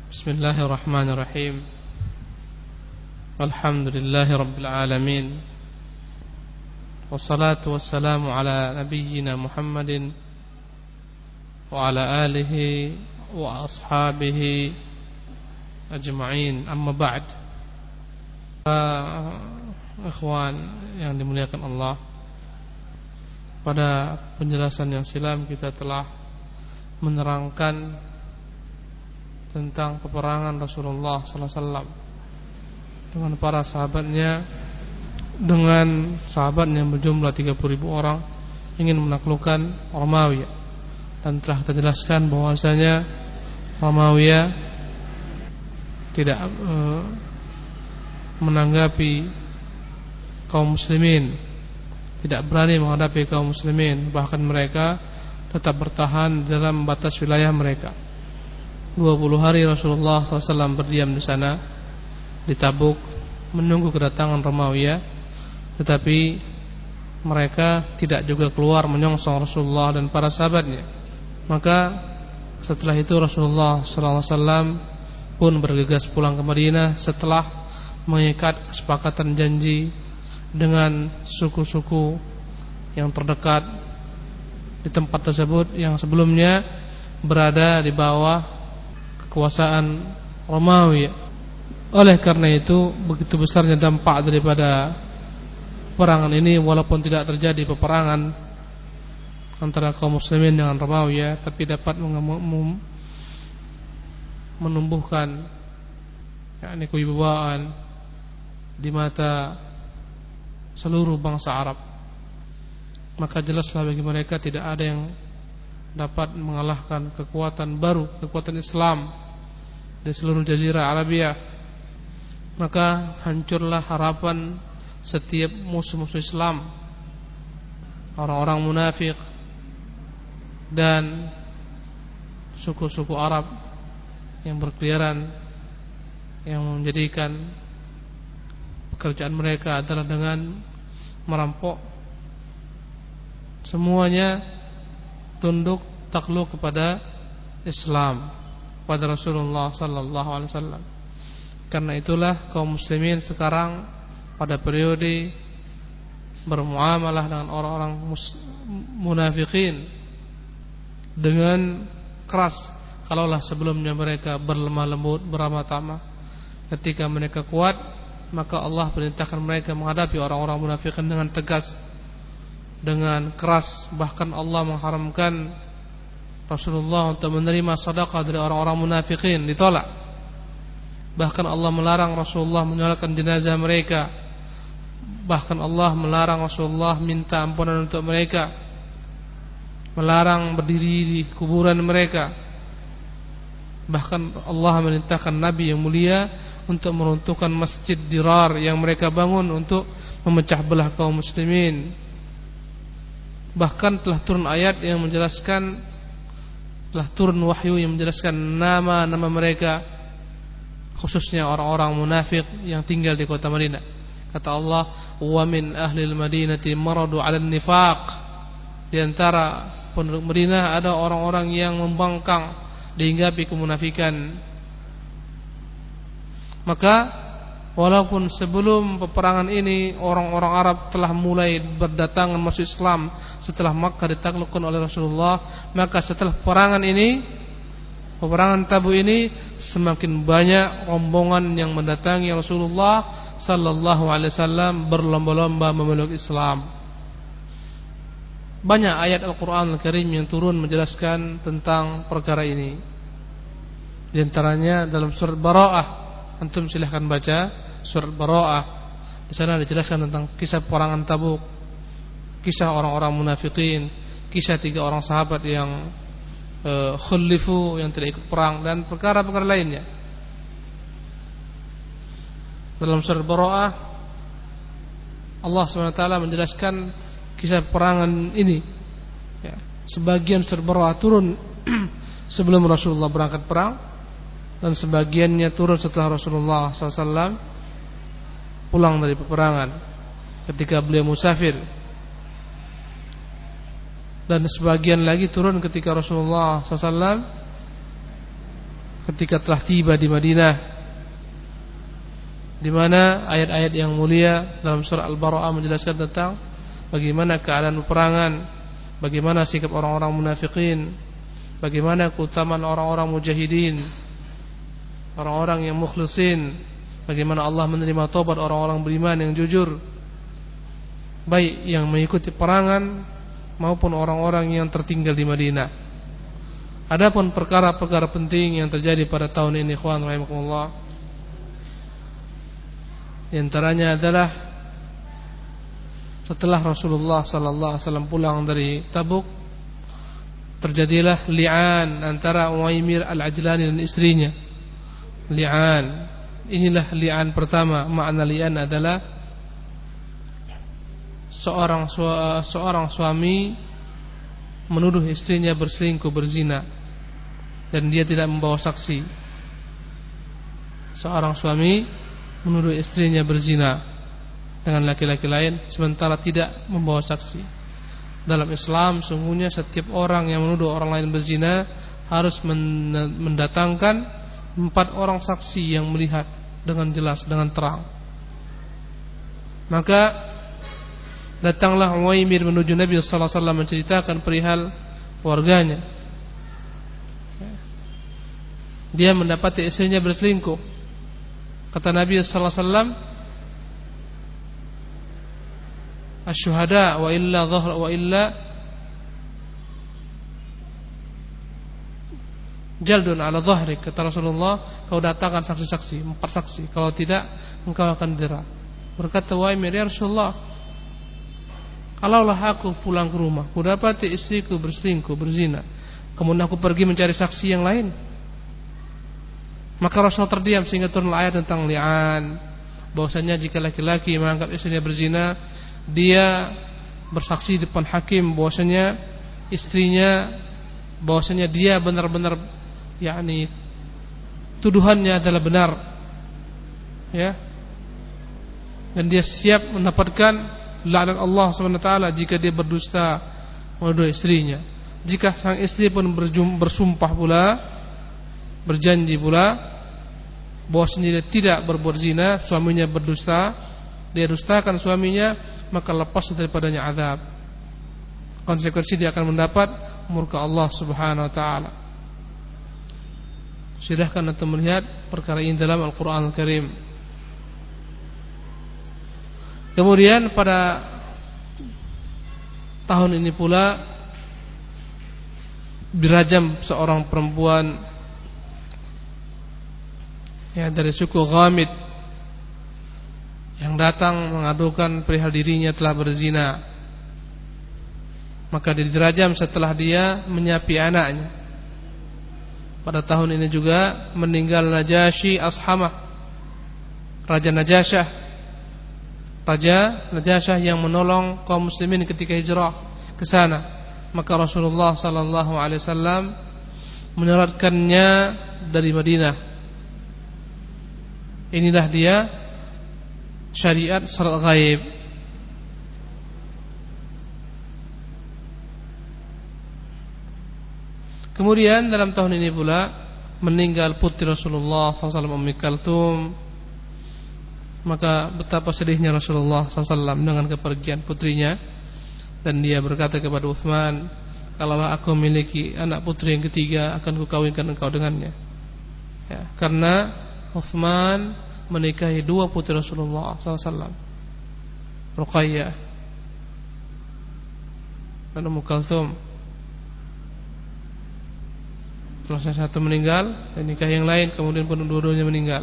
Bismillahirrahmanirrahim. Alhamdulillahi rabbil alamin. Wassalatu wassalamu ala nabiyyina Muhammadin wa ala alihi wa ashabihi ajma'in. Amma ba'd. Ikhwan yang dimuliakan Allah, pada penjelasan yang silam kita telah menerangkan tentang peperangan Rasulullah sallallahu alaihi wasallam dengan para sahabatnya, dengan sahabat yang berjumlah 30.000 orang ingin menaklukkan Romawi. Dan telah kita jelaskan bahwasanya Romawi tidak menanggapi kaum muslimin, tidak berani menghadapi kaum muslimin, bahkan mereka tetap bertahan dalam batas wilayah mereka. 20 hari Rasulullah SAW berdiam di sana, di Tabuk, menunggu kedatangan Romawi, tetapi mereka tidak juga keluar menyongsong Rasulullah dan para sahabatnya. Maka setelah itu Rasulullah SAW pun bergegas pulang ke Madinah setelah mengikat kesepakatan janji dengan suku-suku yang terdekat di tempat tersebut yang sebelumnya berada di bawah kekuasaan Romawi. Oleh karena itu begitu besarnya dampak daripada peperangan ini, walaupun tidak terjadi peperangan antara kaum muslimin dengan Romawi, tapi dapat menumbuhkan kewibawaan di mata seluruh bangsa Arab. Maka jelaslah bagi mereka tidak ada yang dapat mengalahkan kekuatan baru, kekuatan Islam di seluruh Jazirah Arabia. Maka hancurlah harapan setiap musuh-musuh Islam, orang-orang munafik dan suku-suku Arab yang berkeliaran, yang menjadikan pekerjaan mereka adalah dengan merampok. Semuanya tunduk takluk kepada Islam, pada Rasulullah sallallahu alaihi wasallam. Karena itulah kaum muslimin sekarang pada periode bermuamalah dengan orang-orang munafikin dengan keras. Kalaulah sebelumnya mereka berlemah lembut, beramah tamah, ketika mereka kuat, maka Allah perintahkan mereka menghadapi orang-orang munafikin dengan tegas, dengan keras. Bahkan Allah mengharamkan Rasulullah untuk menerima sedekah dari orang-orang munafikin, ditolak. Bahkan Allah melarang Rasulullah menyolatkan jenazah mereka. Bahkan Allah melarang Rasulullah minta ampunan untuk mereka, melarang berdiri di kuburan mereka. Bahkan Allah memerintahkan Nabi yang mulia untuk meruntuhkan masjid Dirar yang mereka bangun untuk memecah belah kaum muslimin. Bahkan telah turun ayat yang menjelaskan, telah turun wahyu yang menjelaskan nama-nama mereka, khususnya orang-orang munafik yang tinggal di kota Madinah. Kata Allah, wa min ahlil madinati maradu 'alan nifaq. Di antara penduduk Madinah ada orang-orang yang membangkang, dihinggapi kemunafikan. Maka walaupun sebelum peperangan ini orang-orang Arab telah mulai berdatangan masuk Islam setelah Makkah ditaklukkan oleh Rasulullah, maka setelah peperangan ini, peperangan Tabuk ini, semakin banyak rombongan yang mendatangi Rasulullah sallallahu alaihi wasallam berlomba-lomba memeluk Islam. Banyak ayat Al-Qur'an Al-Karim yang turun menjelaskan tentang perkara ini. Di antaranya dalam surat Bara'ah. Antum silahkan baca surat Bara'ah. Di sana dijelaskan tentang kisah peperangan Tabuk, kisah orang-orang munafikin, kisah 3 orang sahabat yang khulifu, yang tidak ikut perang, dan perkara-perkara lainnya. Dalam surat Bara'ah Allah SWT menjelaskan kisah peperangan ini. Sebagian surat Bara'ah turun sebelum Rasulullah berangkat perang, dan sebagiannya turun setelah Rasulullah SAW pulang dari peperangan ketika beliau musafir. Dan sebagian lagi turun ketika Rasulullah SAW ketika telah tiba di Madinah, di mana ayat-ayat yang mulia dalam surah Al-Bara'ah menjelaskan tentang bagaimana keadaan peperangan, bagaimana sikap orang-orang munafikin, bagaimana keutamaan orang-orang mujahidin, orang-orang yang mukhlisin, bagaimana Allah menerima taubat orang-orang beriman yang jujur, baik yang mengikuti perangan maupun orang-orang yang tertinggal di Madinah. Adapun perkara-perkara penting yang terjadi pada tahun ini, ikhwan rahimakumullah, di antaranya adalah setelah Rasulullah sallallahu alaihi wasallam pulang dari Tabuk, terjadilah li'an antara Uwaimir Al-Ajlani dan istrinya. Li'an, inilah li'an pertama. Makna li'an adalah seorang suami menuduh istrinya berselingkuh, berzina, dan dia tidak membawa saksi. Seorang suami menuduh istrinya berzina dengan laki-laki lain sementara tidak membawa saksi. Dalam Islam sungguhnya setiap orang yang menuduh orang lain berzina harus mendatangkan 4 orang saksi yang melihat dengan jelas, dengan terang. Maka datanglah Uwaimir menuju Nabi sallallahu alaihi wasallam menceritakan perihal keluarganya. Dia mendapati istrinya berselingkuh. Kata Nabi sallallahu alaihi wasallam, "Asy-syuhada wa illa jaldun ala dhahrik." Kata Rasulullah, kau datangkan saksi-saksi, 4 saksi. Kalau tidak, engkau akan didera. Berkata Uwaimir, "Ya Rasulullah, kalaulah aku pulang ke rumah, ku dapati istriku berselingkuh, berzina, kemudian aku pergi mencari saksi yang lain." Maka Rasul terdiam sehingga turun ayat tentang li'an, bahwasanya jika laki-laki menganggap istrinya berzina, dia bersaksi di depan hakim bahwasanya istrinya, bahwasanya dia benar-benar, yakni tuduhannya adalah benar, ya, dan dia siap mendapatkan laknat Allah SWT jika dia berdusta menuduh istrinya. Jika sang istri pun bersumpah pula, berjanji pula bahwasanya dia tidak berbuat zina, suaminya berdusta, dia dustakan suaminya, maka lepas daripadanya azab. Konsekuensi dia akan mendapat murka Allah Subhanahu wa taala. Silahkan anda melihat perkara ini dalam Al-Qur'an Al-Karim. Kemudian pada tahun ini pula dirajam seorang perempuan dari suku Ghamid yang datang mengadukan perihal dirinya telah berzina. Maka dia dirajam setelah dia menyapi anaknya. Pada tahun ini juga meninggal Najasyi Ashamah, Raja Najasyah yang menolong kaum muslimin ketika hijrah ke sana. Maka Rasulullah sallallahu alaihi wasallam menyolatkannya dari Madinah. Inilah dia syariat salat ghaib. Kemudian dalam tahun ini pula meninggal putri Rasulullah SAW, Ummi Kalthum. Maka betapa sedihnya Rasulullah SAW dengan kepergian putrinya. Dan dia berkata kepada Utsman, "Kalaulah aku memiliki anak putri yang ketiga, akan kukawinkan engkau dengannya." Ya, karena Utsman menikahi 2 putri Rasulullah SAW, Ruqayyah dan Ummu Kalthum. Setelah satu meninggal dan nikah yang lain, kemudian pun dua-duanya meninggal.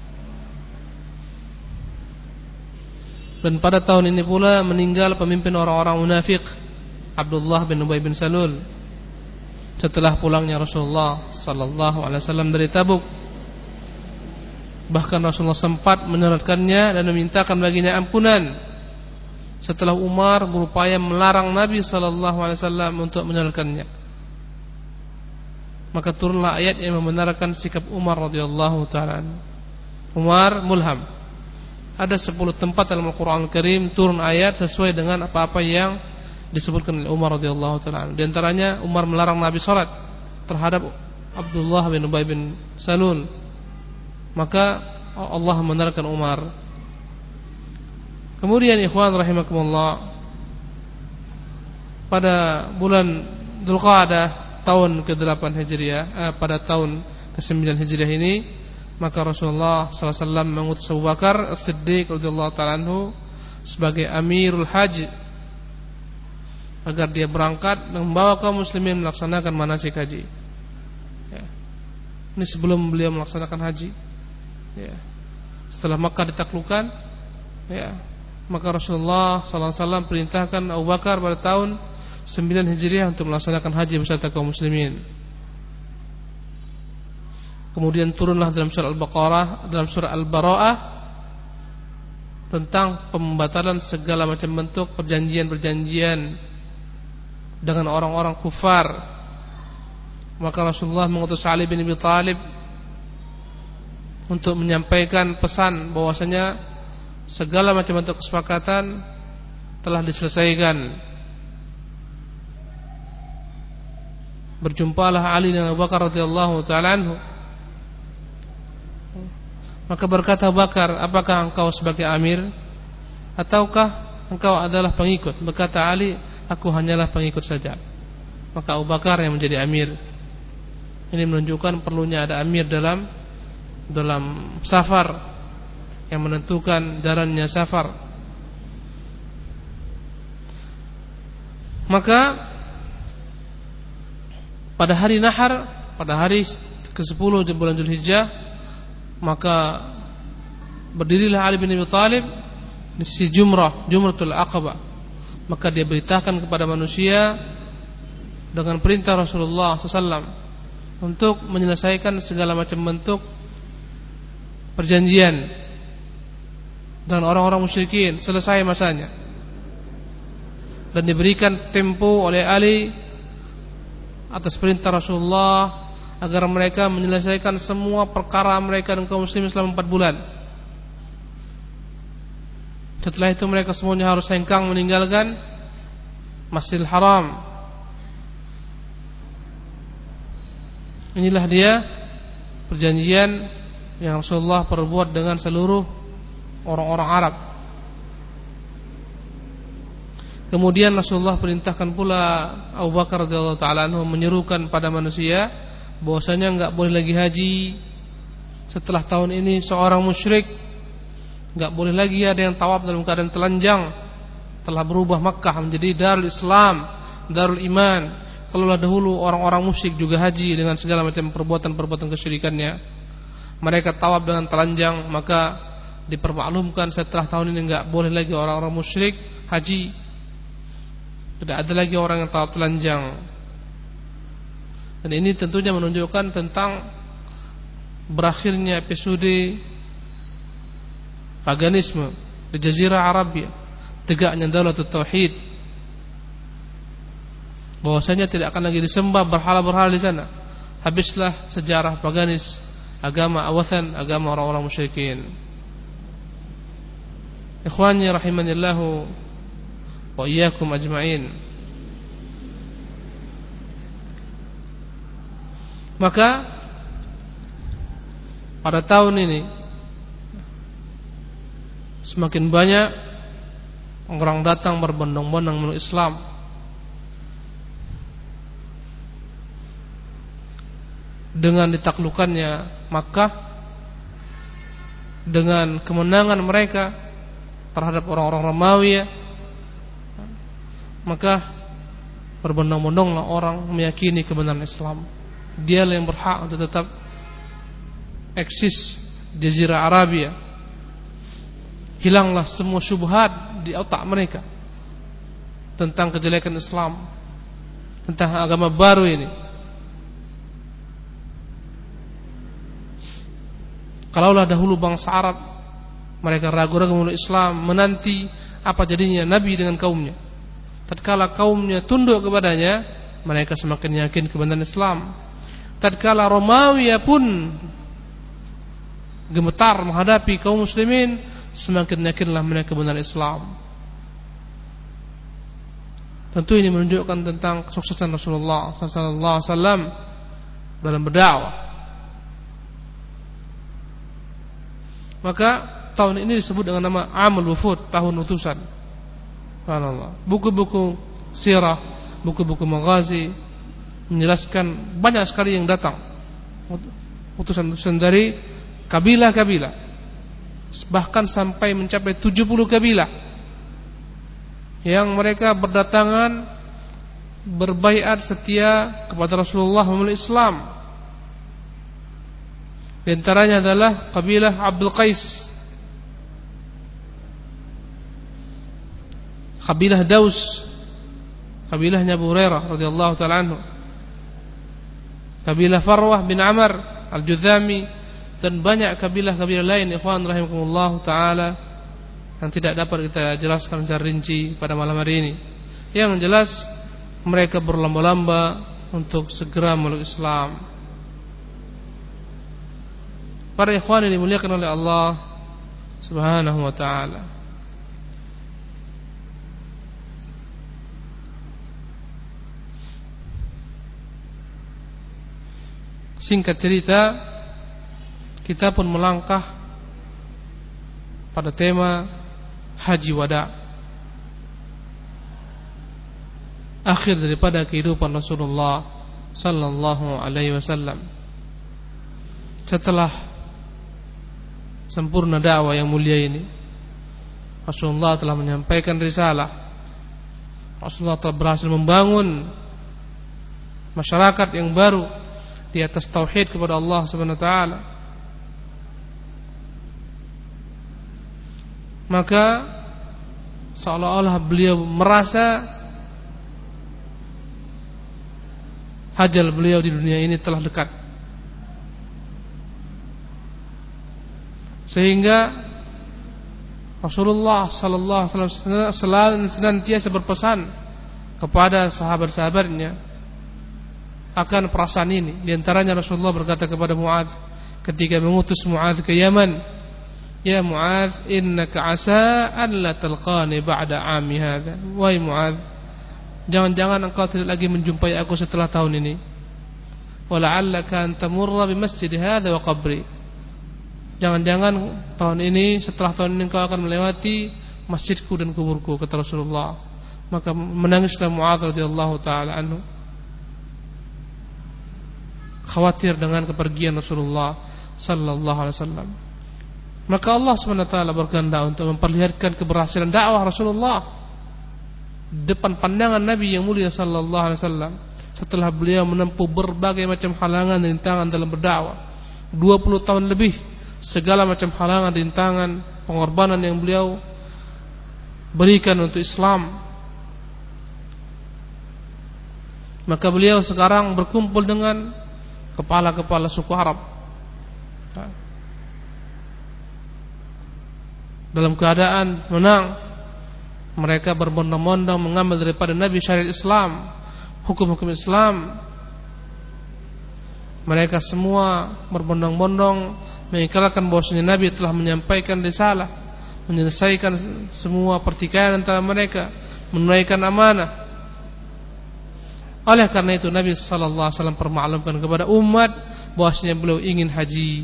Dan pada tahun ini pula meninggal pemimpin orang-orang munafik, Abdullah bin Ubay bin Salul, setelah pulangnya Rasulullah sallallahu alaihi wasallam dari Tabuk. Bahkan Rasulullah sempat menyolatkannya dan memintakan baginya ampunan setelah Umar berupaya melarang Nabi sallallahu alaihi wasallam untuk menyolatkannya. Maka turunlah ayat yang membenarkan sikap Umar radhiyallahu taala. Umar mulham. Ada 10 tempat dalam Al-Qur'an Al-Karim turun ayat sesuai dengan apa-apa yang disebutkan oleh Umar radhiyallahu taala. Di antaranya Umar melarang Nabi salat terhadap Abdullah bin Ubay bin Salul. Maka Allah membenarkan Umar. Kemudian ikhwan rahimakumullah, pada bulan Dzulqa'dah tahun ke-8 Hijriah, pada tahun ke-9 Hijriah ini, maka Rasulullah SAW mengutus Abu Bakar As-Siddiq radhiyallahu ta'ala anhu sebagai Amirul Haji, agar dia berangkat dan membawa kaum muslimin melaksanakan manasik haji. Ya. Ini sebelum beliau melaksanakan haji. Ya. Setelah Makkah ditaklukkan, ya, maka Rasulullah SAW perintahkan Abu Bakar pada tahun 9 Hijriah untuk melaksanakan haji beserta kaum muslimin. Kemudian turunlah dalam surah Al-Baqarah, dalam surah Al-Bara'ah, tentang pembatalan segala macam bentuk perjanjian-perjanjian dengan orang-orang kufar. Maka Rasulullah mengutus Ali bin Abi Thalib untuk menyampaikan pesan bahwasanya segala macam bentuk kesepakatan telah diselesaikan. Berjumpalah Ali dan Abu Bakar radhiyallahu ta'ala anhu. Maka berkata Abu Bakar, apakah engkau sebagai amir ataukah engkau adalah pengikut? Berkata Ali, aku hanyalah pengikut saja. Maka Abu Bakar yang menjadi amir. Ini menunjukkan perlunya ada amir dalam safar, yang menentukan jalannya safar. Maka pada hari Nahar, pada hari ke-10 di bulan Dzulhijjah, maka berdirilah Ali bin Abi Thalib di sisi Jumratul Aqabah. Maka dia beritakan kepada manusia dengan perintah Rasulullah SAW untuk menyelesaikan segala macam bentuk perjanjian dengan orang-orang musyrikin, selesai masanya. Dan diberikan tempo oleh Ali atas perintah Rasulullah agar mereka menyelesaikan semua perkara mereka dengan kaum muslimin selama 4 bulan. Setelah itu mereka semuanya harus hengkang meninggalkan Masjidil Haram. Inilah dia perjanjian yang Rasulullah perbuat dengan seluruh orang-orang Arab. Kemudian Rasulullah perintahkan pula Abu Bakar radhiyallahu ta'ala anhu menyerukan pada manusia bahwasanya enggak boleh lagi haji setelah tahun ini seorang musyrik. Enggak boleh lagi ada yang tawaf dalam keadaan telanjang. Telah berubah Makkah menjadi Darul Islam, Darul Iman. Kalaulah dahulu orang-orang musyrik juga haji dengan segala macam perbuatan-perbuatan kesyirikannya, mereka tawaf dengan telanjang, maka dipermaklumkan setelah tahun ini enggak boleh lagi orang-orang musyrik haji. Tidak ada lagi orang yang tawaf telanjang. Dan ini tentunya menunjukkan tentang berakhirnya episode paganisme di Jazirah Arabia, tegaknya Daulatul Tauhid, bahwasanya tidak akan lagi disembah berhala-berhala di sana. Habislah sejarah paganis, agama awathan, agama orang-orang musyrikin. Ikhwani rahimanillahu wa iyyakum ajma'in. Maka pada tahun ini semakin banyak orang datang berbondong-bondong menuju Islam. Dengan ditaklukannya Makkah, dengan kemenangan mereka terhadap orang-orang Romawi, maka berbondong-bondonglah orang meyakini kebenaran Islam. Dialah yang berhak untuk tetap eksis di Jazirah Arabia. Hilanglah semua syubhat di otak mereka tentang kejelekan Islam, tentang agama baru ini. Kalaulah dahulu bangsa Arab mereka ragu-ragu memeluk Islam, menanti apa jadinya Nabi dengan kaumnya. Tatkala kaumnya tunduk kepadanya, mereka semakin yakin kebenaran Islam. Tatkala Romawi pun gemetar menghadapi kaum muslimin, semakin yakinlah mereka kebenaran Islam. Tentu ini menunjukkan tentang kesuksesan Rasulullah sallallahu alaihi wasallam dalam berdakwah. Maka tahun ini disebut dengan nama Amul Wufud, tahun utusan. Subhanallah. Buku-buku sirah, buku-buku maghazi menjelaskan banyak sekali yang datang, utusan-utusan dari kabilah-kabilah, bahkan sampai mencapai 70 kabilah yang mereka berdatangan berbaiat setia kepada Rasulullah memeluk Islam. Di antaranya adalah kabilah Abdul Qais, kabilah Daus, kabilahnya Abu Hurairah radhiyallahu taala anhu, kabilah Farwah bin Amr al-Judzami, dan banyak kabilah-kabilah lain, ikhwan rahimakumullah taala, yang tidak dapat kita jelaskan secara rinci pada malam hari ini. Yang jelas mereka berlomba-lomba untuk segera memeluk Islam. Para ikhwan yang dimuliakan oleh Allah Subhanahu wa taala, singkat cerita, kita pun melangkah pada tema Haji Wada, akhir daripada kehidupan Rasulullah sallallahu alaihi wasallam. Setelah sempurna dakwah yang mulia ini, Rasulullah telah menyampaikan risalah. Rasulullah telah berhasil membangun masyarakat yang baru di atas tauhid kepada Allah Subhanahu wa taala. Maka seolah-olah beliau merasa ajal beliau di dunia ini telah dekat, sehingga Rasulullah sallallahu alaihi wasallam senantiasa berpesan kepada sahabat-sahabatnya akan perasaan ini. Di antaranya Rasulullah berkata kepada Muadz ketika mengutus Muadz ke Yaman, "Ya Muadz, innaka asa an la talqani ba'da 'ami hadza." Wahai Muadz, jangan-jangan engkau tidak lagi menjumpai aku setelah tahun ini. Wa la'allaka an tamurra bi masjid hadza wa qabri. Jangan-jangan tahun ini, setelah tahun ini engkau akan melewati masjidku dan kuburku, kata Rasulullah. Maka menangislah Muadz radhiyallahu taala anhu, khawatir dengan kepergian Rasulullah sallallahu alaihi wasallam. Maka Allah SWT berkehendak untuk memperlihatkan keberhasilan dakwah Rasulullah depan pandangan Nabi yang mulia sallallahu alaihi wasallam, setelah beliau menempuh berbagai macam halangan dan rintangan dalam berdakwah 20 tahun lebih. Segala macam halangan, rintangan, pengorbanan yang beliau berikan untuk Islam. Maka beliau sekarang berkumpul dengan kepala-kepala suku Arab dalam keadaan menang. Mereka berbondong-bondong mengambil daripada Nabi syariat Islam, hukum-hukum Islam. Mereka semua berbondong-bondong mengikrarkan bahwasanya Nabi telah menyampaikan risalah, menyelesaikan semua pertikaian antara mereka, menunaikan amanah. Oleh karena itu Nabi sallallahu alaihi wasallam permaklumkan kepada umat bahwasanya beliau ingin haji.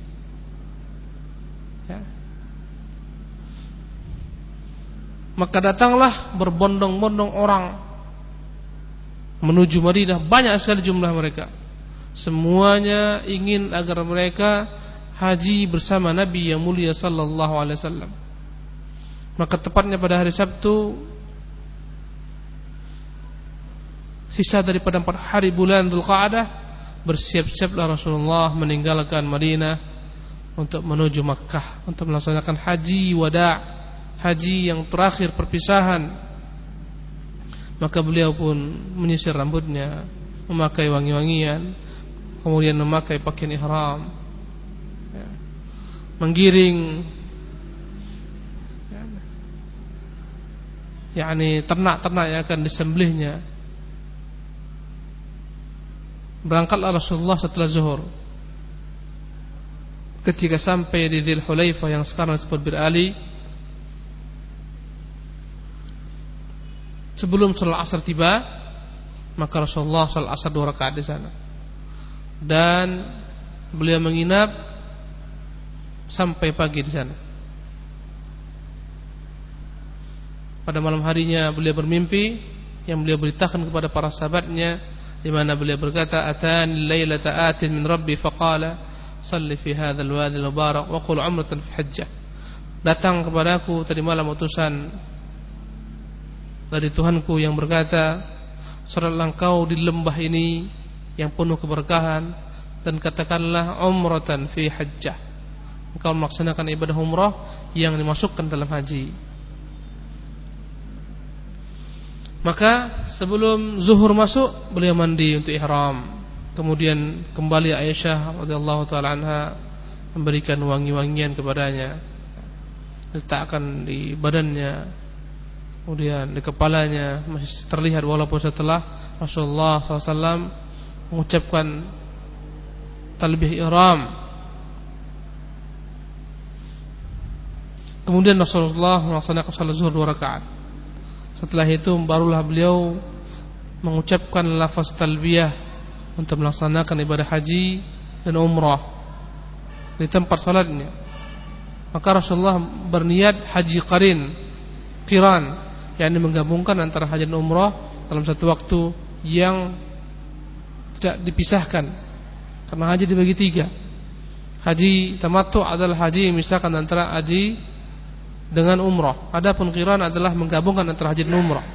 Ya. Maka datanglah berbondong-bondong orang menuju Madinah, banyak sekali jumlah mereka. Semuanya ingin agar mereka haji bersama Nabi yang mulia sallallahu alaihi wasallam. Maka tepatnya pada hari Sabtu, sisa daripada 4 hari bulan Dzulqa'dah, bersiap-siaplah Rasulullah meninggalkan Madinah untuk menuju Makkah untuk melaksanakan haji wada', haji yang terakhir perpisahan. Maka beliau pun menyisir rambutnya, memakai wangi-wangian, kemudian memakai pakaian ihram, ya, menggiring yakni ternak-ternak yang akan disembelihnya. Berangkatlah Rasulullah setelah zuhur. Ketika sampai di Dzul Hulaifah yang sekarang disebut Bir Ali, sebelum salat asar tiba, maka Rasulullah salat asar 2 rakaat di sana. dan beliau menginap sampai pagi di sana. Pada malam harinya beliau bermimpi yang beliau beritakan kepada para sahabatnya, di mana beliau berkata, "Atani lailata atin min rabbi faqala salli fi hadzal wadi al-mubarak wa qul umratan fi hajjah." Datang kepadaku tadi malam utusan dari Tuhanku yang berkata, salatlah engkau di lembah ini yang penuh keberkahan dan katakanlah umratan fi hajjah. Engkau melaksanakan ibadah umrah yang dimasukkan dalam haji. Maka sebelum zuhur masuk, beliau mandi untuk ihram. Kemudian kembali Aisyah radhiyallahu taala anha memberikan wangi-wangian kepadanya, letakkan di badannya, kemudian di kepalanya, masih terlihat walaupun setelah Rasulullah SAW mengucapkan talbiyah ihram. Kemudian Rasulullah melaksanakan salat zuhur 2 rakaat. Setelah itu barulah beliau mengucapkan lafaz talbiyah untuk melaksanakan ibadah haji dan umrah di tempat salatnya. Maka Rasulullah berniat haji qiran, yakni menggabungkan antara haji dan umrah dalam satu waktu yang tidak dipisahkan. Karena haji dibagi 3. Haji tamattu adalah haji yang memisahkan antara haji dengan umrah. Adapun qiran adalah menggabungkan antara haji dan umrah.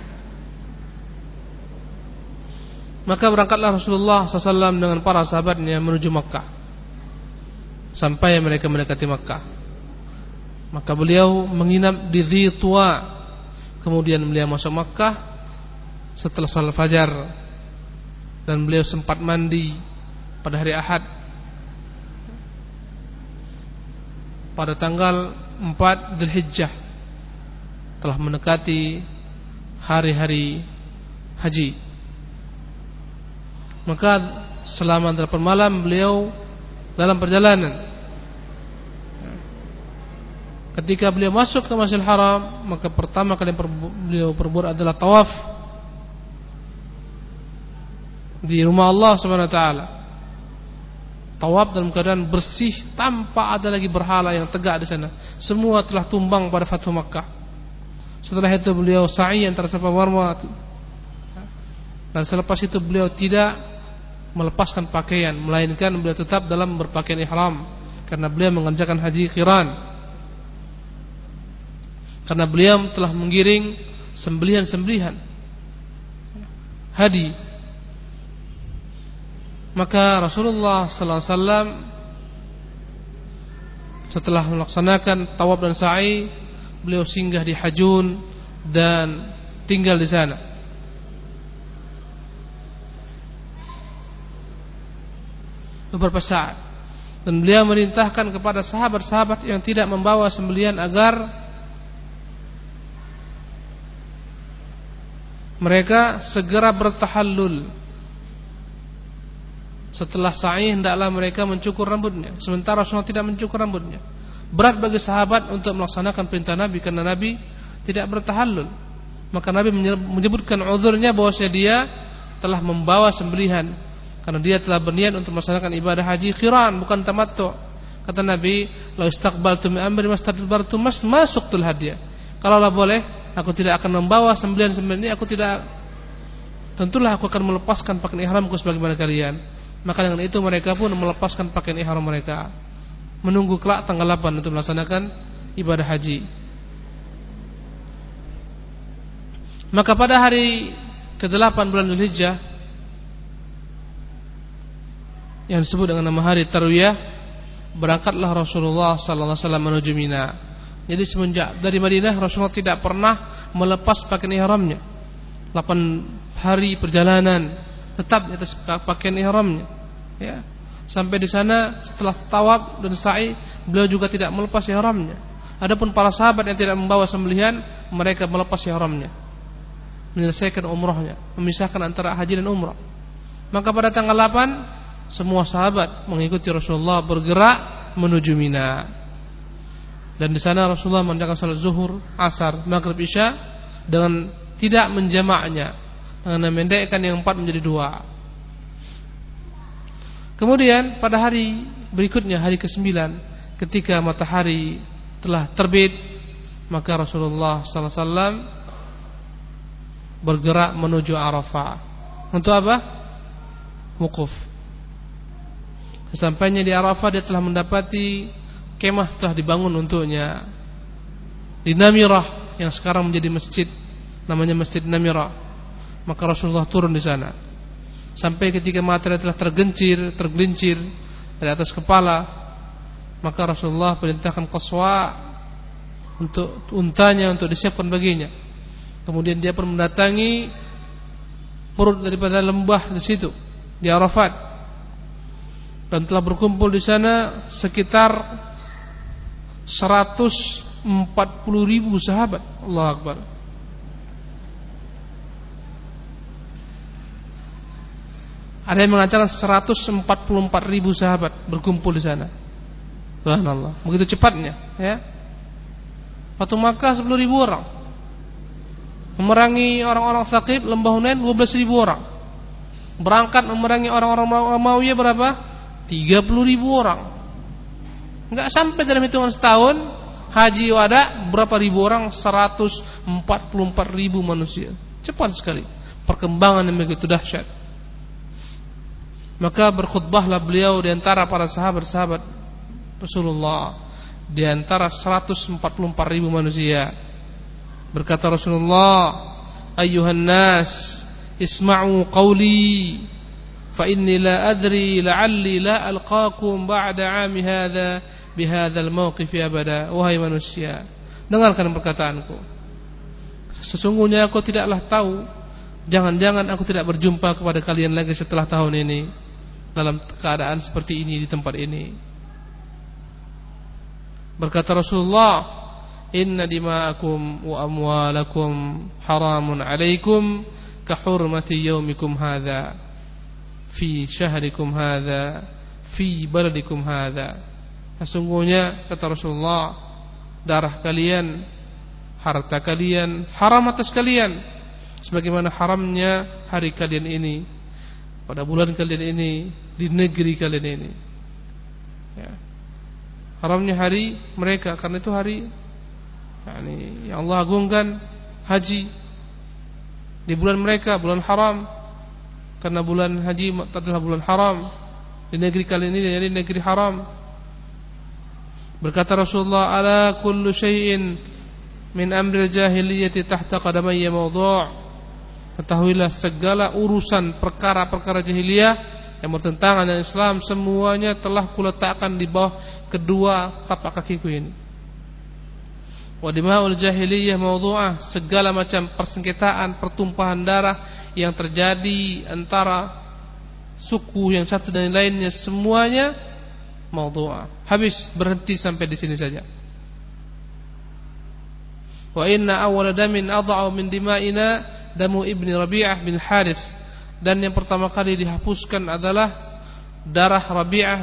Maka berangkatlah Rasulullah SAW dengan para sahabatnya menuju Makkah. Sampai mereka mendekati Makkah, maka beliau menginap di Dhi Tuwa. Kemudian beliau masuk Makkah setelah salat fajar, dan beliau sempat mandi pada hari Ahad pada tanggal 4 Dzulhijjah, telah mendekati hari-hari haji. Maka selama 8 malam beliau dalam perjalanan. Ketika beliau masuk ke Masjidil Haram, maka pertama kali beliau perbuat adalah tawaf di rumah Allah Subhanahu wa taala. Tawaf dalam keadaan bersih, tanpa ada lagi berhala yang tegak di sana. Semua telah tumbang pada Fathu Makkah. Setelah itu beliau sa'i antara Safa Marwa, dan selepas itu beliau tidak melepaskan pakaian, melainkan beliau tetap dalam berpakaian ihram, karena beliau mengerjakan haji qiran. Karena beliau telah menggiring sembelihan-sembelihan hadi. Maka Rasulullah sallallahu alaihi wasallam setelah melaksanakan tawaf dan sa'i, beliau singgah di Hajun dan tinggal di sana. Beberapa saat, dan beliau merintahkan kepada sahabat-sahabat yang tidak membawa sembelihan agar mereka segera bertahallul. Setelah sa'i hendaklah mereka mencukur rambutnya, sementara Rasulullah tidak mencukur rambutnya. Berat bagi sahabat untuk melaksanakan perintah Nabi, karena Nabi tidak bertahallul. Maka Nabi menyebutkan uzurnya bahwasanya dia telah membawa sembelihan, karena dia telah berniat untuk melaksanakan ibadah haji qiran, bukan tamattu. Kata Nabi, "La istaqbaltu min amri mastadbartu masuktul hadiah." Kalaulah boleh, aku tidak akan membawa sembelihan-sembelihan ini, tentulah aku akan melepaskan pakaian ihramku sebagaimana kalian. Maka dengan itu mereka pun melepaskan pakaian ihram mereka, menunggu kelak tanggal 8 untuk melaksanakan ibadah haji. Maka pada hari ke-8 bulan Dzulhijjah, yang disebut dengan nama hari Tarwiyah, berangkatlah Rasulullah sallallahu alaihi wasallam menuju Mina. Jadi semenjak dari Madinah, Rasulullah tidak pernah melepas pakaian ihramnya. 8 hari perjalanan tetap di atas pakaian ihramnya, ya. Sampai di sana setelah tawaf dan sa'i, beliau juga tidak melepas ihramnya. Adapun para sahabat yang tidak membawa sembelihan, mereka melepas ihramnya, menyelesaikan umrahnya, memisahkan antara haji dan umrah. Maka pada tanggal 8 semua sahabat mengikuti Rasulullah bergerak menuju Mina. Dan di sana Rasulullah mengerjakan salat zuhur, asar, maghrib, isya dengan tidak menjamaknya, dengan memendekkan yang 4 menjadi 2. Kemudian pada hari berikutnya, hari ke-9, ketika matahari telah terbit, maka Rasulullah sallallahu alaihi wasallam bergerak menuju Arafah. Untuk apa? Wukuf. Sesampainya di Arafah, dia telah mendapati kemah telah dibangun untuknya di Namirah, yang sekarang menjadi masjid, namanya Masjid Namirah. Maka Rasulullah turun di sana. Sampai ketika matahari telah tergelincir dari atas kepala, maka Rasulullah perintahkan Qaswa untuk untanya untuk disiapkan baginya. Kemudian dia pun mendatangi perut daripada lembah di situ, di Arafat, dan telah berkumpul di sana sekitar 140.000 sahabat. Allahu Akbar. Ada yang mengatakan 144.000 sahabat berkumpul di sana. Subhanallah, begitu cepatnya, ya. Waktu Makkah 10.000 orang, memerangi orang-orang Tsaqif, lembah Hunain 12.000 orang. Berangkat memerangi orang-orang Umayyah berapa? 30.000 orang. Enggak sampai dalam hitungan setahun haji wada berapa ribu orang? 144.000 manusia. Cepat sekali perkembangan yang begitu dahsyat. Maka berkhutbahlah beliau di antara para sahabat-sahabat Rasulullah, di antara 144.000 manusia. Berkata Rasulullah, "Ayyuhan nas, isma'u qawli, fa inni la adri la'alli la alqaakum ba'da 'ami hadha bihadzal mawqifi abada." Wahai manusia, dengarkan perkataanku. Sesungguhnya aku tidaklah tahu, jangan-jangan aku tidak berjumpa kepada kalian lagi setelah tahun ini dalam keadaan seperti ini, di tempat ini. Berkata Rasulullah, "Inna dima'akum wa amwalakum haramun 'alaikum ka hurmati yaumikum hadza fi syahrikum hadza fi baladikum hadza." Sesungguhnya, kata Rasulullah, darah kalian, harta kalian haram atas kalian, sebagaimana haramnya hari kalian ini, pada bulan kalian ini, di negeri kalian ini, ya. Haramnya hari mereka, karena itu hari yang Allah agungkan, haji di bulan mereka, bulan haram. Karena bulan haji adalah bulan haram di negeri kalian ini, jadi negeri haram. Berkata Rasulullah, "Ala kullu syai'in min amril jahiliyyati tahta qadamayya mawdu'." Ketahuilah, segala urusan perkara-perkara jahiliyah yang bertentangan dengan Islam, semuanya telah kuletakkan di bawah kedua tapak kakiku ini. Wa dima'ul jahiliyah mawdu'ah, segala macam persengketaan, pertumpahan darah yang terjadi antara suku yang satu dan lainnya, semuanya mawdu'ah. Habis, berhenti sampai di sini saja. Wa inna awwala damin adha'u min dima'ina damu ibni Rabi'ah bin Harith. Dan yang pertama kali dihapuskan adalah darah Rabi'ah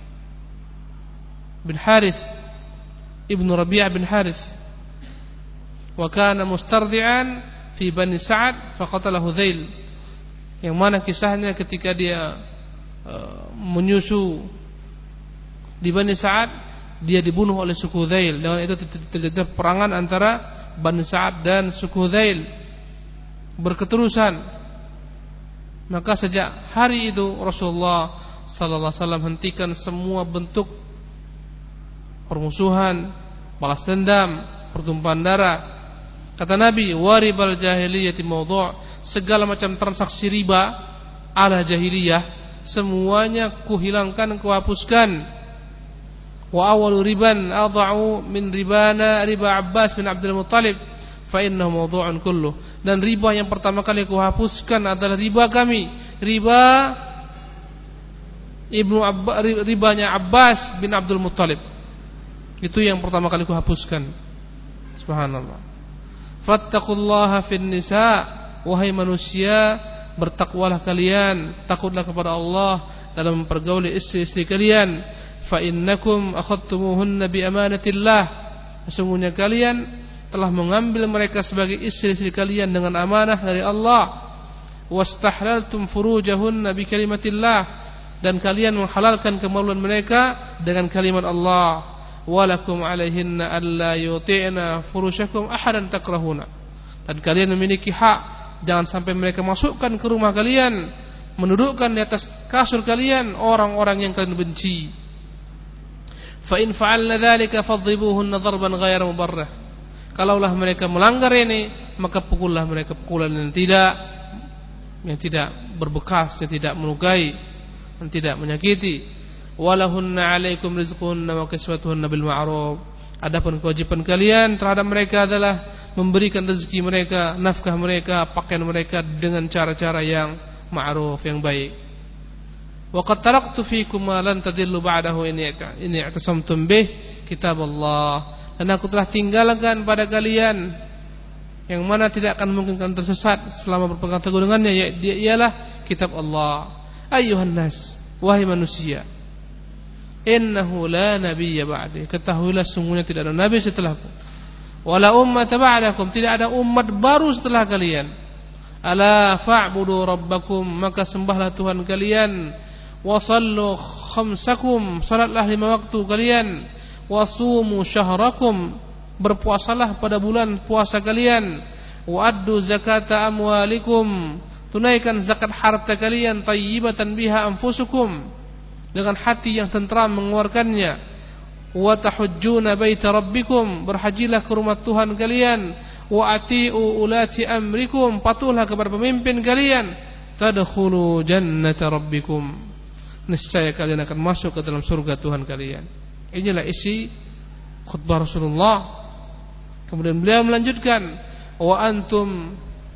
bin Harith, ibnu Rabi'ah bin Harith. Wa kana mustardi'an fi Bani Sa'ad faqatalahu Dzail. Yang mana kisahnya ketika dia menyusu di Bani Sa'ad, dia dibunuh oleh suku Dzail. Dengan itu terjadi peperangan antara Bani Sa'ad dan suku Dzail berketerusan. Maka sejak hari itu Rasulullah sallallahu alaihi wasallam hentikan semua bentuk permusuhan, balas dendam, pertumpahan darah. Kata Nabi, "Waribal jahiliyati mawdu'." Segala macam transaksi riba ala jahiliyah semuanya kuhilangkan, kuhapuskan. Wa awwalu riban adha'u min ribana riba Abbas bin Abdul Muttalib fa innahu mawdu'un kulluh. Dan riba yang pertama kali aku hapuskan adalah riba kami, riba ribanya Abbas bin Abdul Muttalib. Itu yang pertama kali aku hapuskan. Subhanallah. Fattaqullaha fin nisa, wahai manusia, bertakwalah kalian, takutlah kepada Allah dalam mempergauli istri-istri kalian. Fa innakum akhadtumuhunna bi amanatillah. Sesungguhnya kalian telah mengambil mereka sebagai istri-istri kalian dengan amanah dari Allah. Wastahlaltum furujahunna bi kalimatillah, dan kalian menghalalkan kemaluan mereka dengan kalimat Allah, walakum alaihinna alla yuti'na furushakum ahadan takrahuna. Dan kalian memiliki hak, jangan sampai mereka masukkan ke rumah kalian, menudukkan di atas kasur kalian orang-orang yang kalian benci. Fa in fa'alna dzalika fadribuhunna darban ghayra mubarrah. Kalaulah mereka melanggar ini, maka pukullah mereka pukulan yang tidak berbekas, yang tidak melukai, yang tidak menyakiti. Walahunna 'alaikum rizquhunna wa kiswatuhunna bil ma'ruf. Adapun kewajiban kalian terhadap mereka adalah memberikan rezeki mereka, nafkah mereka, pakaian mereka dengan cara-cara yang ma'ruf, yang baik. Wa qad taraktu fikum ma lan tadillu ba'dahu in i'tasamtum bih kitaballah. Dan aku telah tinggalkan pada kalian yang mana tidak akan mungkin kalian tersesat selama berpegang teguh dengannya, ialah kitab Allah. Ayyuhan nas, wahai manusia, innahu la nabiyya ba'di. Ketahuilah sungguhnya tidak ada nabi setelahku. Wala ummata ba'dakum, tidak ada umat baru setelah kalian. Ala fa'budu rabbakum, maka sembahlah Tuhan kalian. Wasallu khamsakum, salatlah 5 waktu kalian. Wasumu syahrakum, berpuasalah pada bulan puasa kalian. Wa'addu zakata amwalikum, tunaikan zakat harta kalian. Tayyibatan biha anfusukum, dengan hati yang tentram mengeluarkannya. Wa tahujjuna baita rabbikum, berhajilah ke rumah Tuhan kalian. Wa ati'u ulati amrikum, patuhlah kepada pemimpin kalian. Tadkhulu jannata rabbikum, niscaya kalian akan masuk ke dalam surga Tuhan kalian. Inilah isi khutbah Rasulullah. Kemudian beliau melanjutkan, wa antum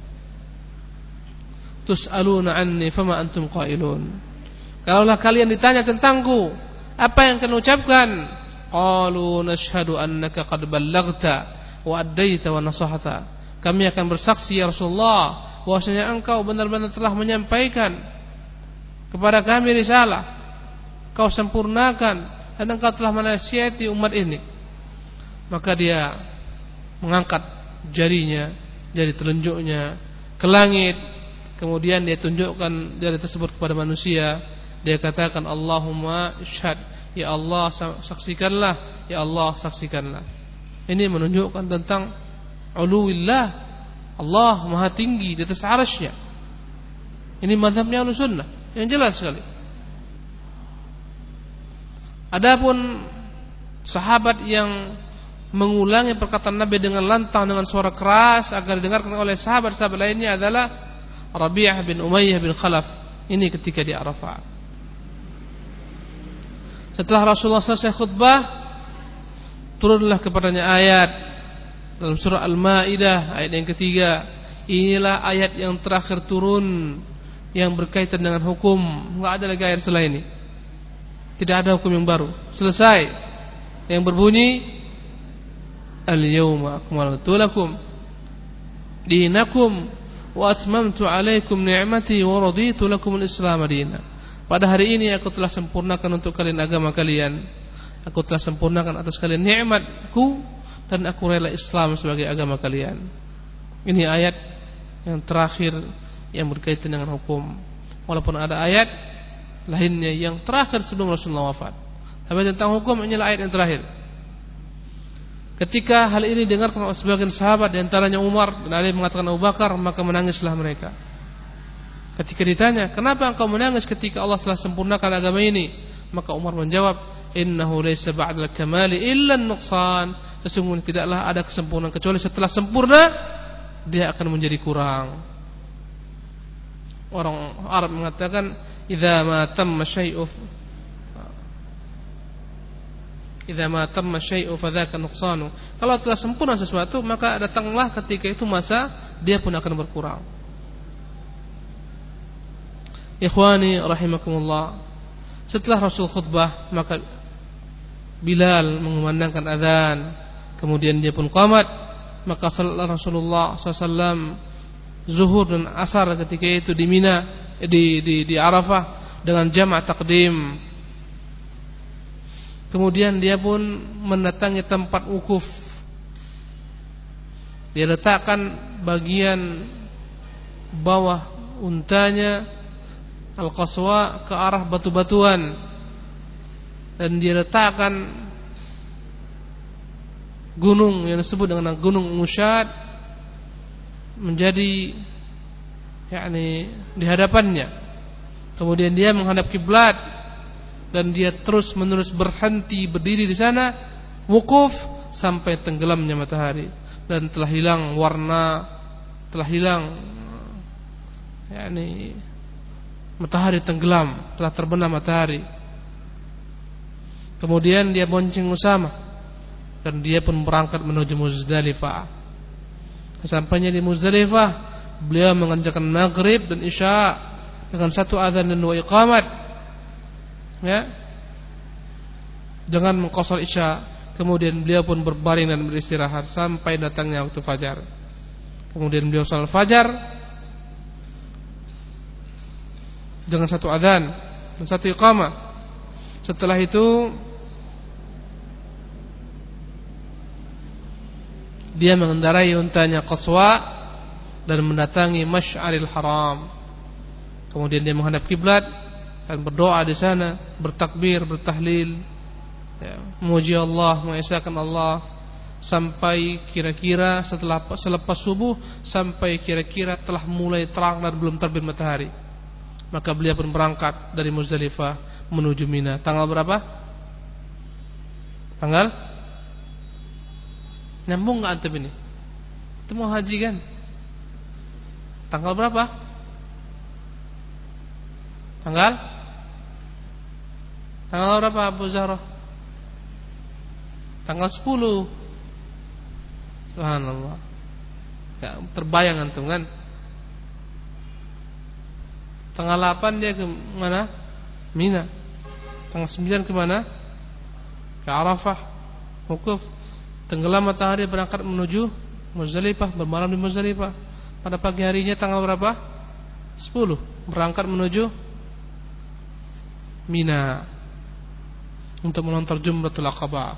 tus'aluna anni fama antum qailun. Kalaulah kalian ditanya tentangku, apa yang kalian ucapkan? Qalu nashhadu annaka qad ballaghta wa addaita wa nasahta. Kami akan bersaksi ya Rasulullah bahwasanya engkau benar-benar telah menyampaikan kepada kami risalah, kau sempurnakan, dan engkau telah menasihati umat ini. Maka dia mengangkat jarinya, jari telunjuknya ke langit. Kemudian dia tunjukkan jari tersebut kepada manusia. Dia katakan, Allahumma ishhad, ya Allah saksikanlah, ya Allah saksikanlah. Ini menunjukkan tentang uluwillah, Allah maha tinggi di atas arasy-Nya. Ini mazhabnya Ahlussunnah yang jelas sekali. Adapun sahabat yang mengulangi perkataan Nabi dengan lantang, dengan suara keras agar didengarkan oleh sahabat-sahabat lainnya adalah Rabi'ah bin Umayyah bin Khalaf. Ini ketika di Arafah. Setelah Rasulullah selesai khutbah, turunlah kepadanya ayat dalam surah Al-Maidah, ayat yang ketiga. Inilah ayat yang terakhir turun yang berkaitan dengan hukum. Enggak ada lagi ayat setelah ini. Tidak ada hukum yang baru. Selesai. Yang berbunyi, Al-yawma akmaltu lakum dinakum wa atmamtu alaikum ni'mati wa raditu lakum al-Islam dinan. Pada hari ini aku telah sempurnakan untuk kalian agama kalian. Aku telah sempurnakan atas kalian nikmatku, dan aku rela Islam sebagai agama kalian. Ini ayat yang terakhir yang berkaitan dengan hukum. Walaupun ada ayat lainnya yang terakhir sebelum Rasulullah wafat, tapi tentang hukum inilah ayat yang terakhir. Ketika hal ini dengarkan oleh sebagian sahabat, di antaranya Umar, dan ada yang mengatakan Abu Bakar, maka menangislah mereka. Ketika ditanya, kenapa engkau menangis ketika Allah telah sempurnakan agama ini? Maka Umar menjawab, innahu laysa ba'dal kamali illa an-nuqsan. Sesungguhnya tidaklah ada kesempurnaan kecuali setelah sempurna dia akan menjadi kurang. Orang Arab mengatakan, idza ma tamma syai'u fadzaka nuqsanu. Kalau telah sempurna sesuatu, maka datanglah ketika itu masa dia pun akan berkurang. Ikhwani rahimakumullah, setelah Rasul khutbah, maka Bilal mengumandangkan azan, kemudian dia pun qamat. Maka salatlah Rasulullah SAW zuhur dan asar ketika itu di Mina, di Arafah dengan jamak takdim. Kemudian dia pun mendatangi tempat wukuf. Dia letakkan bagian bawah untanya Al-Qaswa ke arah batu-batuan, dan dia letakkan gunung yang disebut dengan Gunung Musyad menjadi di hadapannya. Kemudian dia menghadap kiblat dan dia terus-menerus berhenti berdiri di sana, wukuf sampai tenggelamnya matahari, dan telah hilang warna, telah hilang matahari tenggelam, telah terbenam matahari. Kemudian dia bonceng Usamah dan dia pun berangkat menuju Muzdalifah. Sesampainya di Muzdalifah, beliau mengerjakan maghrib dan isya dengan satu azan dan dua iqamat, dengan mengqashar isya. Kemudian beliau pun berbaring dan beristirahat sampai datangnya waktu fajar. Kemudian beliau salat fajar dengan satu azan dan satu iqamah. Setelah itu dia mengendarai untanya Qaswa dan mendatangi Masy'aril Haram. Kemudian dia menghadap kiblat dan berdoa di sana, bertakbir, bertahlil, memuji Allah, mengesahkan Allah, sampai kira-kira selepas subuh, sampai kira-kira telah mulai terang dan belum terbit matahari. Maka beliau pun berangkat dari Muzdalifah menuju Mina. Tanggal berapa? Tanggal? Nyambung gak antum ini? Itu mau haji kan? Tanggal berapa? Tanggal berapa Abu Zahra? Tanggal 10. Subhanallah. Gak terbayang antum kan? Tanggal 8 dia ke mana? Mina. Tanggal 9 ke mana? Ke Arafah, wukuf. Tenggelam matahari berangkat menuju Muzdalifah, bermalam di Muzdalifah. Pada pagi harinya tanggal berapa? 10, berangkat menuju Mina untuk melontar Jumratul Aqabah.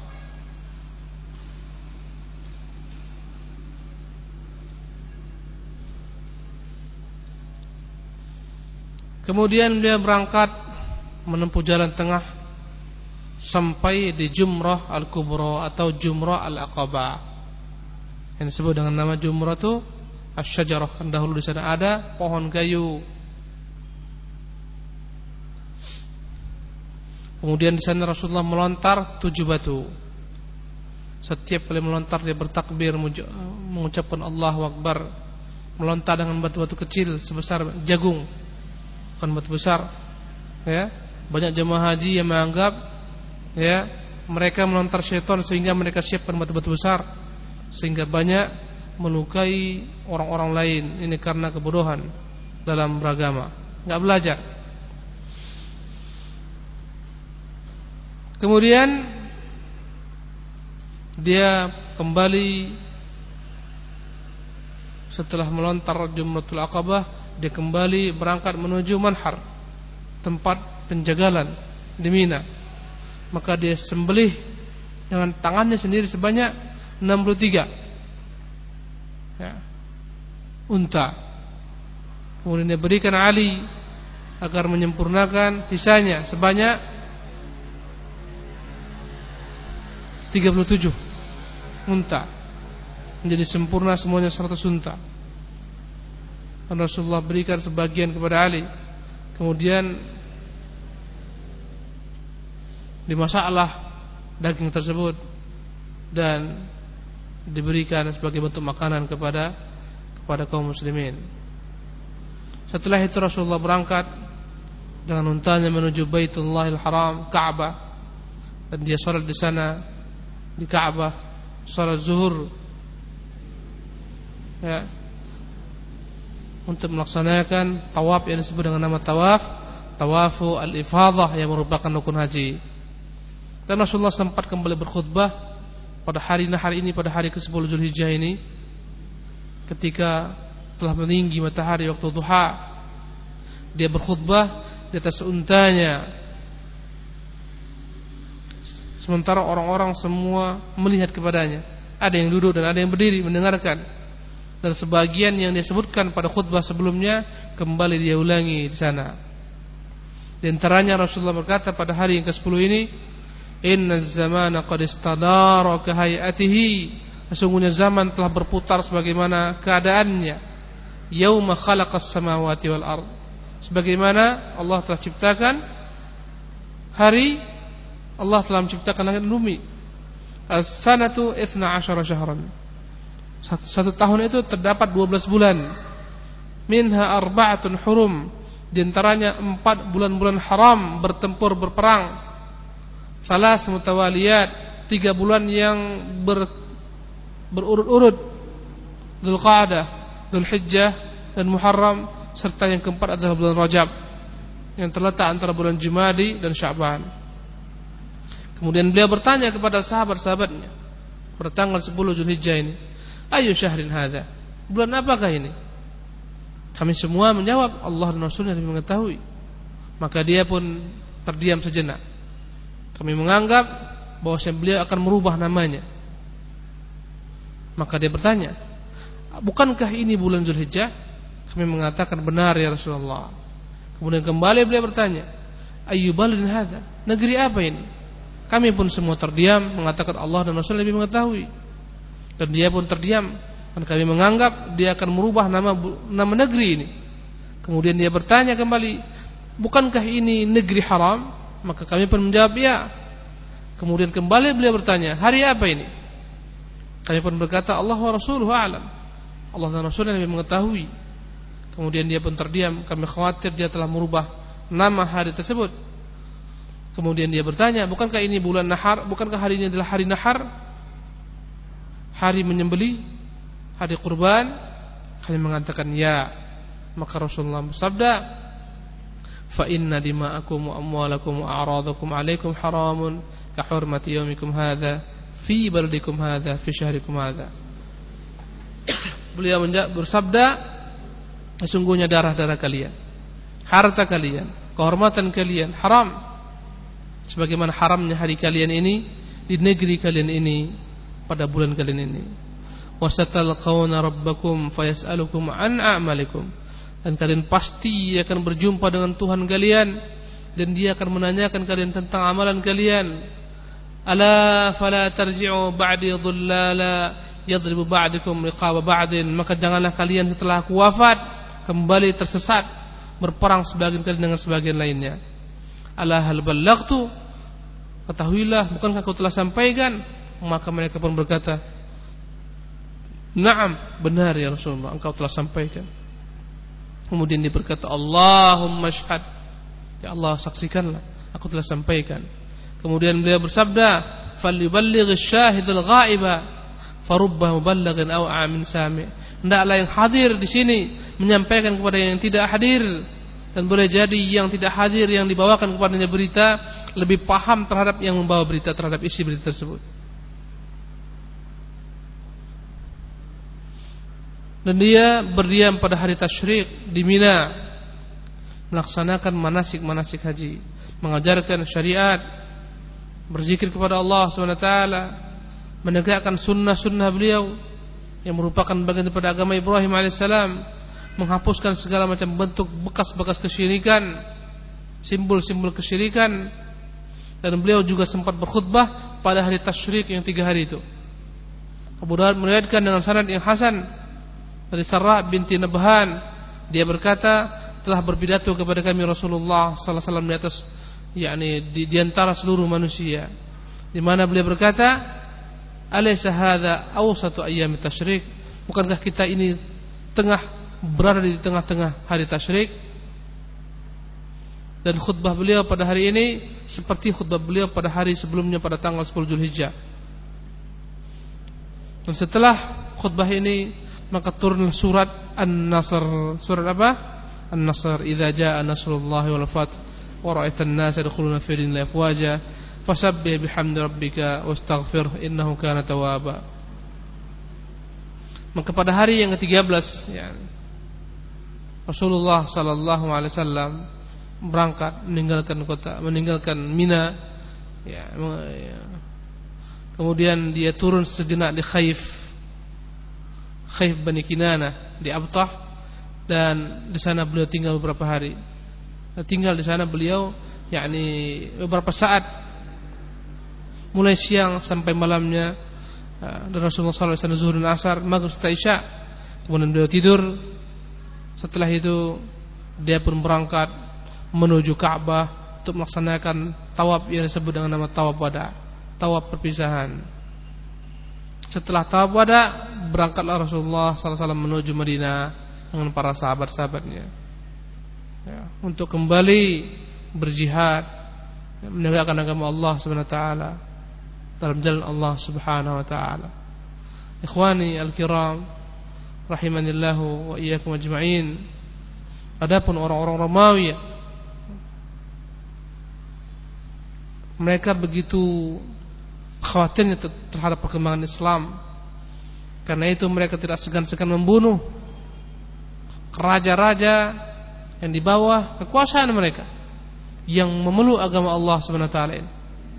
Kemudian dia berangkat menempuh jalan tengah sampai di Jumrah Al-Kubra atau Jumrah Al-Aqabah, yang disebut dengan nama Jumrah itu Asy-Syajarah. Dahulu di sana ada pohon kayu. Kemudian di sana Rasulullah melontar 7 batu. Setiap kali melontar dia bertakbir, mengucapkan Allahu Akbar. Melontar dengan batu-batu kecil sebesar jagung, bukan batu besar. Banyak jemaah haji yang menganggap mereka melontar syaitan sehingga mereka siapkan batu-batu besar, sehingga banyak melukai orang-orang lain. Ini karena kebodohan dalam beragama, enggak belajar. Kemudian dia kembali setelah melontar Jumratul Aqabah, dia kembali berangkat menuju Manhar, tempat penjagalan di Mina. Maka dia sembelih dengan tangannya sendiri sebanyak 63 unta. Kemudian dia berikan Ali agar menyempurnakan sisanya sebanyak 37 unta, menjadi sempurna semuanya 100 unta. Dan Rasulullah berikan sebagian kepada Ali. Kemudian dimasaklah daging tersebut dan diberikan sebagai bentuk makanan kepada kaum muslimin. Setelah itu Rasulullah berangkat dengan untanya menuju Baitullahil Haram, Ka'bah, dan dia salat di sana di Ka'bah, salat zuhur, untuk melaksanakan tawaf yang disebut dengan nama tawafu al-ifadah, yang merupakan rukun haji. Dan Rasulullah sempat kembali berkhutbah pada hari ini, pada hari ke-10 Zulhijjah ini, ketika telah meninggi matahari waktu duha. Dia berkhutbah di atas untanya, sementara orang-orang semua melihat kepadanya. Ada yang duduk dan ada yang berdiri mendengarkan. Dan sebagian yang disebutkan pada khutbah sebelumnya kembali dia ulangi di sana. Di antaranya Rasulullah berkata pada hari yang ke-10 ini, "Inna zamana qad istadara ka hayatihi." Sesungguhnya zaman telah berputar sebagaimana keadaannya. Yauma khalaqas samawati wal ard. Sebagaimana Allah telah ciptakan hari, Allah telah menciptakan langit dan bumi. As-sanatu 12 syahran. Satu tahun itu terdapat 12 bulan. Minha arba'atun hurum. Di antaranya 4 bulan-bulan haram bertempur berperang. Salas mutawaliyat, 3 bulan yang berurut-urut. Dzulqa'dah, Dzulhijjah dan Muharram, serta yang keempat adalah bulan Rajab yang terletak antara bulan Jumadi dan Sya'ban. Kemudian beliau bertanya kepada sahabat-sahabatnya pada tanggal 10 Dzulhijjah ini, "Ayu syahrin hadza?" Bulan apakah ini? Kami semua menjawab, Allah dan Rasulnya lebih mengetahui. Maka dia pun terdiam sejenak. Kami menganggap bahwa beliau akan merubah namanya. Maka dia bertanya, "Bukankah ini bulan Dzulhijjah?" Kami mengatakan, "Benar ya Rasulullah." Kemudian kembali beliau bertanya, "Ayu baladin hadza?" Negeri apa ini? Kami pun semua terdiam, mengatakan Allah dan Rasul lebih mengetahui. Dan dia pun terdiam, dan kami menganggap dia akan merubah nama negeri ini. Kemudian dia bertanya kembali, "Bukankah ini negeri haram?" Maka kami pun menjawab, "Ya." Kemudian kembali beliau bertanya, "Hari apa ini?" Kami pun berkata, "Allah wa Rasuluhu a'lam." Allah dan Rasulnya lebih mengetahui. Kemudian dia pun terdiam. Kami khawatir dia telah merubah nama hari tersebut. Kemudian dia bertanya, "Bukankah ini bulan Nahar? Bukankah hari ini adalah hari Nahar? Hari menyembelih, hari kurban?" Kami mengatakan, "Ya." Maka Rasulullah bersabda, "Fa inna dima'akum wa amwalakum wa a'radakum 'alaikum haramun ka hurmati yaumikum hadza fi baladikum hadza fi syahrikum hadza." Beliau bersabda, "Sesungguhnya darah-darah kalian, harta kalian, kehormatan kalian haram sebagaimana haramnya hari kalian ini di negeri kalian ini pada bulan kalian ini. Wasatalqawna rabbakum fayas'alukum an a'malikum." Dan kalian pasti akan berjumpa dengan Tuhan kalian, dan dia akan menanyakan kalian tentang amalan kalian. "Ala fala tarji'u ba'di dhullala yadribu ba'dukum riqaba ba'din." Maka janganlah kalian setelah aku wafat kembali tersesat, berperang sebagian kalian dengan sebagian lainnya. "Ala hal ballaghtu?" Ketahuilah, bukankah aku telah sampaikan? Maka mereka pun berkata, "Na'am, benar ya Rasulullah, engkau telah sampaikan." Kemudian dia berkata, "Allahumma syhad." Ya Allah, saksikanlah, aku telah sampaikan. Kemudian beliau bersabda, "Falyuballigh asy-syahidul ghaiba farubba muballighin aw amin sami." Hendaklah yang hadir di sini menyampaikan kepada yang tidak hadir, dan boleh jadi yang tidak hadir yang dibawakan kepadanya berita lebih paham terhadap yang membawa berita terhadap isi berita tersebut. Dan dia berdiam pada hari tasyrik di Mina, melaksanakan manasik-manasik haji, mengajarkan syariat, berzikir kepada Allah SWT, menegakkan sunnah-sunnah beliau yang merupakan bagian daripada agama Ibrahim alaihissalam, menghapuskan segala macam bentuk bekas-bekas kesyirikan, simbol-simbol kesyirikan. Dan beliau juga sempat berkhutbah pada hari tasyrik yang 3 hari itu. Abu Dawud meriwayatkan dengan sanad yang hasan dari Sarah binti Nabhan, dia berkata, telah berpidato kepada kami Rasulullah sallallahu alaihi wasallam di atas, di antara seluruh manusia, di mana beliau berkata, "Alaysa hadza awsatu ayyamit tasyrik?" Bukankah kita ini berada di tengah-tengah hari tasyrik? Dan khutbah beliau pada hari ini seperti khutbah beliau pada hari sebelumnya pada tanggal 10 Dzulhijjah. Dan setelah khutbah ini maka turun surat An-Nasr. Surat apa? An-Nasr. "Idza jaa nasrullahi wal fath wa ra'aitan nasa yadkhuluna fi dinillahi afwaja fasabbih bihamdi rabbika wastaghfirhu innahu kana tawwaba." Maka pada hari yang ke-13 Rasulullah sallallahu alaihi wasallam berangkat meninggalkan Mina, kemudian dia turun sejenak di Khaif Bani Kinanah di Abtah, dan di sana beliau tinggal beberapa hari. tinggal di sana beliau beberapa saat, mulai siang sampai malamnya. Dan Rasulullah SAW zuhur dan asar, maghrib serta isya. Kemudian beliau tidur. Setelah itu dia pun berangkat menuju Ka'bah untuk melaksanakan tawaf yang disebut dengan nama tawaf wada, tawaf perpisahan. Setelah tawaf wada, berangkatlah Rasulullah SAW menuju Madinah dengan para sahabat-sahabatnya, untuk kembali berjihad menegakkan agama Allah Subhanahu wa taala dalam jalan Allah Subhanahu wa taala. Ikhwani al-kiram rahimanillahu wa iyyakum ajma'in. Adapun orang-orang Romawi, mereka begitu khawatirnya terhadap perkembangan Islam. Karena itu mereka tidak segan-segan membunuh raja-raja yang di bawah kekuasaan mereka, yang memeluk agama Allah Subhanahu wa taala ini.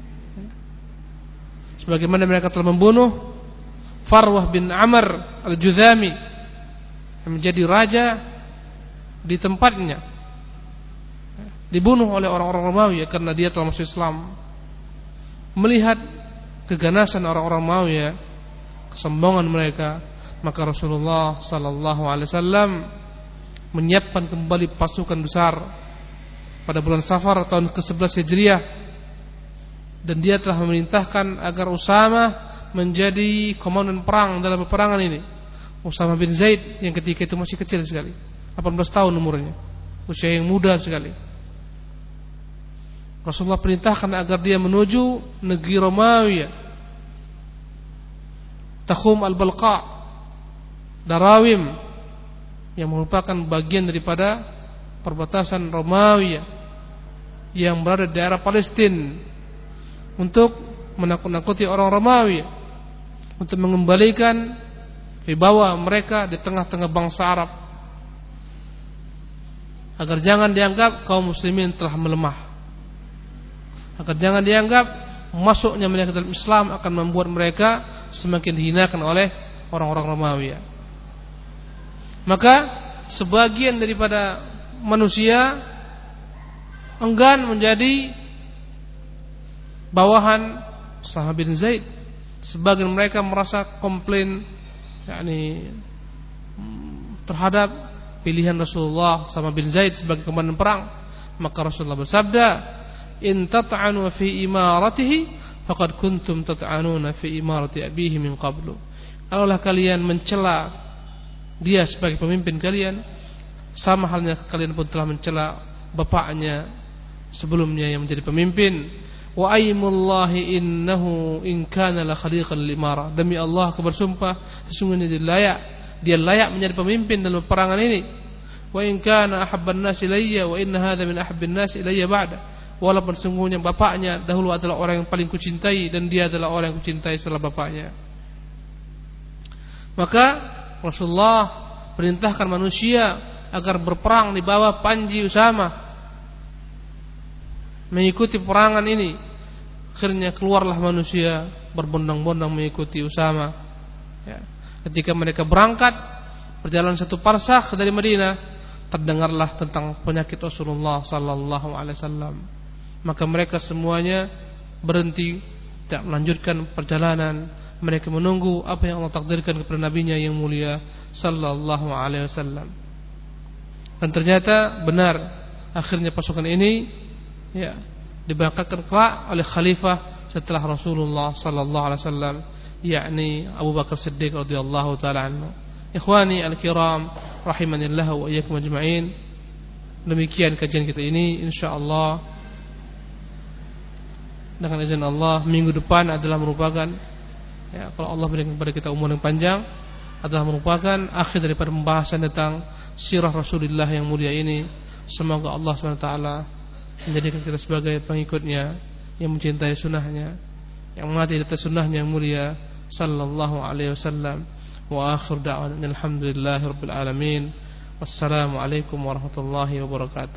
Sebagaimana mereka telah membunuh Farwah bin Amr al-Judhami yang menjadi raja di tempatnya, dibunuh oleh orang-orang Romawi karena dia telah masuk Islam. Melihat keganasan orang-orang Romawi, kesombongan mereka, maka Rasulullah sallallahu alaihi wasallam menyiapkan kembali pasukan besar pada bulan Safar tahun ke-11 Hijriah, dan dia telah memerintahkan agar Usama menjadi komandan perang dalam peperangan ini. Usama bin Zaid yang ketika itu masih kecil sekali, 18 tahun umurnya, usia yang muda sekali. Rasulullah perintahkan agar dia menuju negeri Romawi, Takhum al-Balqa, Darawim, yang merupakan bagian daripada perbatasan Romawi yang berada di daerah Palestina, untuk menakut-nakuti orang Romawi, untuk mengembalikan wibawa mereka di tengah-tengah bangsa Arab, agar jangan dianggap kaum muslimin telah melemah, agar jangan dianggap masuknya mereka dalam Islam akan membuat mereka semakin dihinakan oleh orang-orang Romawi. Maka sebagian daripada manusia enggan menjadi bawahan Usama bin Zaid. Sebagian mereka merasa komplain terhadap pilihan Rasulullah Usama bin Zaid sebagai komandan perang. Maka Rasulullah bersabda, in tat'anu fi imaratihi faqad kuntum tat'anuna fi imarati abihi min qablu. Kalaulah kalian mencela dia sebagai pemimpin kalian, sama halnya kalian pun telah mencela bapaknya sebelumnya yang menjadi pemimpin. Wa aymullahi innahu in kana la khaliqan limara. Demi Allah aku bersumpah, sesungguhnya dia layak menjadi pemimpin dalam peperangan ini. Wa in kana ahabban nasi ilayya wa inna hadha min ahabbin nasi ilayya ba'da. Walaupun sesungguhnya bapaknya dahulu adalah orang yang paling kucintai, dan dia adalah orang yang kucintai setelah bapaknya. Maka Rasulullah perintahkan manusia agar berperang di bawah panji Usama, mengikuti perangan ini. Akhirnya keluarlah manusia berbondong-bondong mengikuti Usama. Ketika mereka berangkat berjalan 1 parsakh dari Madinah, terdengarlah tentang penyakit Rasulullah sallallahu alaihi wasallam. Maka mereka semuanya berhenti, tidak melanjutkan perjalanan. Mereka menunggu apa yang Allah takdirkan kepada nabinya yang mulia sallallahu alaihi wasallam. Dan ternyata benar, akhirnya pasukan ini diberangkatkan kelak oleh khalifah setelah Rasulullah sallallahu alaihi wasallam, yakni Abu Bakar Siddiq radhiyallahu taala anhu. Ikhwani al-kiram rahimanillah wa iyyakum ajma'in. Demikian kajian kita ini, insyaallah dengan izin Allah minggu depan adalah merupakan, kalau Allah berikan kepada kita umur yang panjang, adalah merupakan akhir daripada pembahasan tentang sirah Rasulullah yang mulia ini. Semoga Allah SWT menjadikan kita sebagai pengikutnya yang mencintai sunnahnya, yang mati di atas sunnahnya yang mulia sallallahu alaihi wasallam. Wa akhir da'wana alhamdulillahi rabbil alamin. Wassalamu alaikum warahmatullahi wabarakatuh.